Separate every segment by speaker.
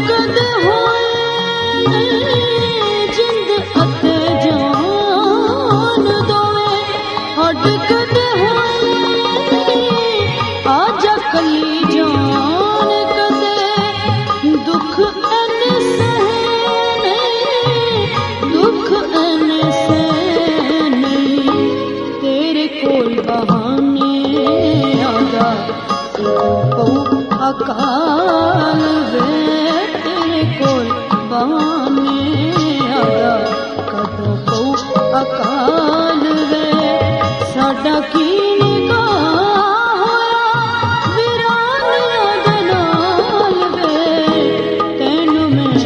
Speaker 1: कद होए जिंद अते जान दोवे हड कद होए आजा कली जान कदे दुख एन सहने दुख एन सहने तेरे कोल बहाने आजा अकाल वे तेरे कोल बहाने आदा कदों पऊ अकाल वे साडा की निगाह होया वीरानिया दे नाल वे तैनू मैं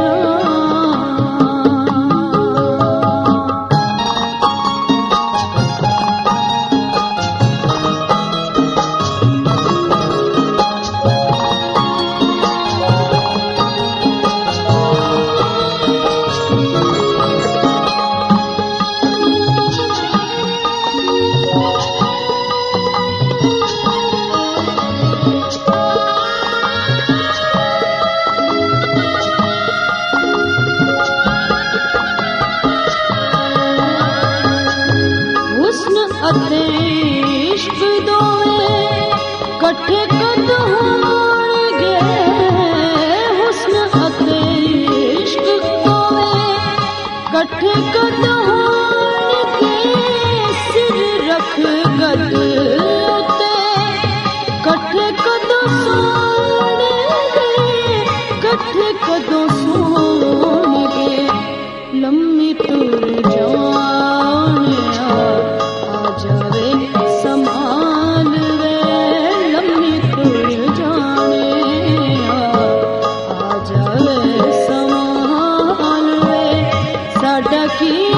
Speaker 1: अते इश्क दोए कट्ठे कद होणगे हुस्न अते इश्क दोए कट्ठे कद होणगे सिर रख गद उते कट्ठे कद सोणगे कट्ठे कद सोणगे लम्मी तुर जाने जावे समाल वे लम्मी तुर जाने आ जावे समाल वे साडा की